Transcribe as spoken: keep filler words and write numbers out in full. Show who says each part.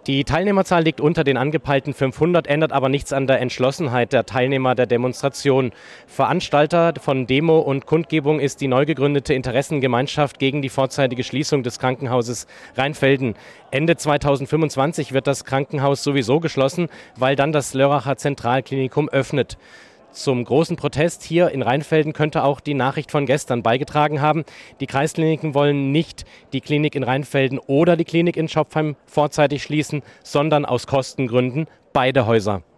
Speaker 1: Die Teilnehmerzahl liegt unter den angepeilten fünfhundert, ändert aber nichts an der Entschlossenheit der Teilnehmer der Demonstration. Veranstalter von Demo und Kundgebung ist die neu gegründete Interessengemeinschaft gegen die vorzeitige Schließung des Krankenhauses Rheinfelden. Ende zweitausendfünfundzwanzig wird das Krankenhaus sowieso geschlossen, weil dann das Lörracher Zentralklinikum öffnet. Zum großen Protest hier in Rheinfelden könnte auch die Nachricht von gestern beigetragen haben. Die Kreiskliniken wollen nicht die Klinik in Rheinfelden oder die Klinik in Schopfheim vorzeitig schließen, sondern aus Kostengründen beide Häuser.